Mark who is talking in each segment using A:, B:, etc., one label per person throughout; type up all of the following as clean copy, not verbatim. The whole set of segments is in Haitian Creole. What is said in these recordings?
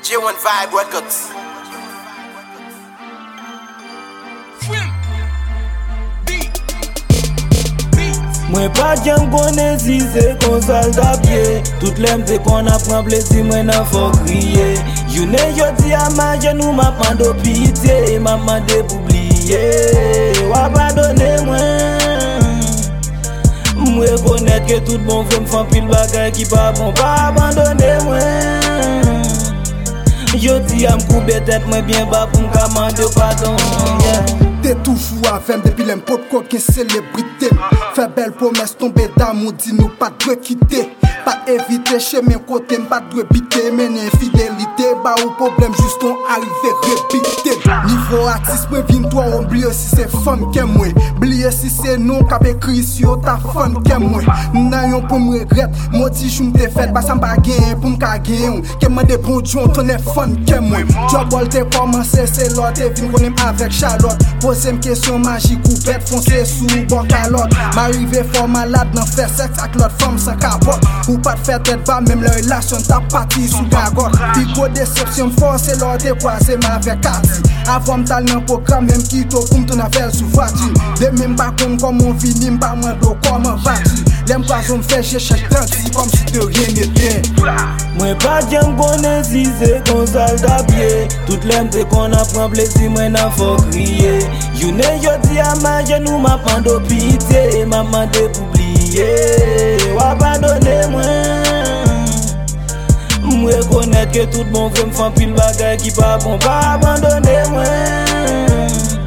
A: J1 Vibe Records.
B: Mwen pa jam konen si se kon sal da pye. Tout lem te kon apren plezi mwen nan fok kriye. Jounen jodi a manje nou ma pando pitiye. Ma mande pou bliye. Wa padone mwen. Mwen konet ke tout bon vre m'fan pil bagay ki pa bon. Pa abandone mwen. Jodi a m'koube tet mwen bien ba pou m'ka mande pardon.
C: T'es toujours avec depuis l'importe qu'une célébrité. Fais belle promesse, tomber d'amour, dis nous pas de quitter. Pas éviter chez mes côtés, pas de biter. Mais infidélité, bah au problème, juste on arrive répéter. Niveau artiste, préviens toi, oublier si c'est femme qui est moi. Oublier si c'est non, qu'a écrit sur ta femme qui est moi. N'ayons pour me regretter, moi si je m'te fait, bah ça m'a gagné pour m'ka gagner. Qui m'a des bons jours, ton est fun qui est moi. Job, t'es commencé, c'est l'autre, t'es venu qu'on aime avec Charlotte. Posez une question magique ou bête foncée sous bon calotte. M'arrive fort malade, n'en fait sexe avec l'autre femme sans capote. Ou pas de faire tête bas, même la relation t'a parti sous gagotte. Pico déception fort, c'est l'ordre de croiser ma avec Cathy. Avant m'tal dans programme, même qui t'au pour m'ton affaire sous voiture. De même pas comme on vit, pas moins d'eau comme un vas-tu. L'aime pas on me fait chercher tranquille comme si de rien n'était.
B: Mwen pa jam konen si se kon sal da pye. Tout lem te kon apren plezi mwen nan fok kriye. Jounen jodi a manje nou ma pando pitiye. Ma mande pou bliye. Wa padone mwen. Mwen konet ke tout bon vre m'fan pil bagay ki pa bon. Pa abandone mwen.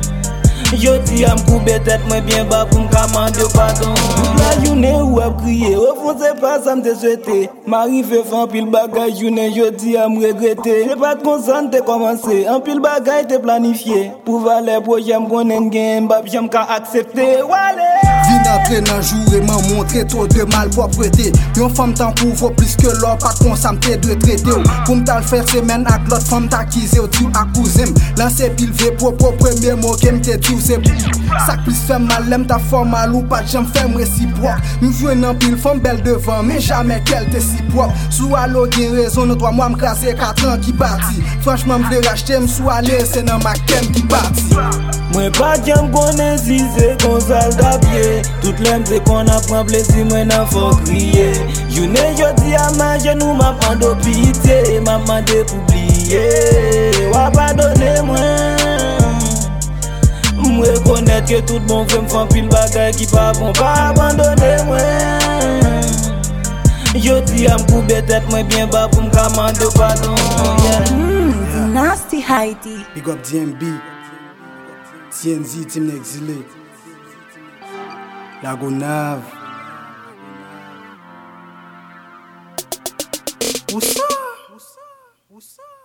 B: Jodi a m'koube tet mwen bien ba pou m'ka mande pardon. La jounen ou ap kriye, au fond c'est pas ça m'te souhaité. M'arrive fan pil bagay jounen jodi a m'regrette. C'est pas de consent te commencé, en pil bagay te planifié. Pour valer projet m'konnen gen, m'bap j'aime ka accepter. Wale!
C: Vin entrer dans jour et m'en montrer trop de malpropreté. Yon femme t'en couvre plus que l'or, pas de ça m'te de traiter. Pour m'tal faire semaine avec l'autre femme t'acquise ou tu accuse. Lancer pile V pour premier mot que m'te tout c'est ça plus fait mal, l'aime ta forme mal ou pas j'aime faire réciproque. M'jouer nan pile femme belle devant, mais jamais qu'elle te si propre. Sous allo gen raison, nous toi moi m'craser 4 ans qui parti. Franchement m'vle racheter m'sou aller, c'est nan ma kem qui parti.
B: Mwen pa jam konen si se kon sal da pye. Tout lem te kon apren plezi mwen nan fok kriye. Jounen jodi a manje nou ma pando pitiye. Ma mande pou bliye. Wa padone mwen. Mwen konet ke tout bon vre m'fan pil bagay ki pa bon. Pa abandone mwen. Jodi a m'koube tet mwen bien ba pou m'ka mande pardon.
D: Nasty Heidi.
C: Big up DMB. TNZ Team Exilé. Lago Nav. Où ça?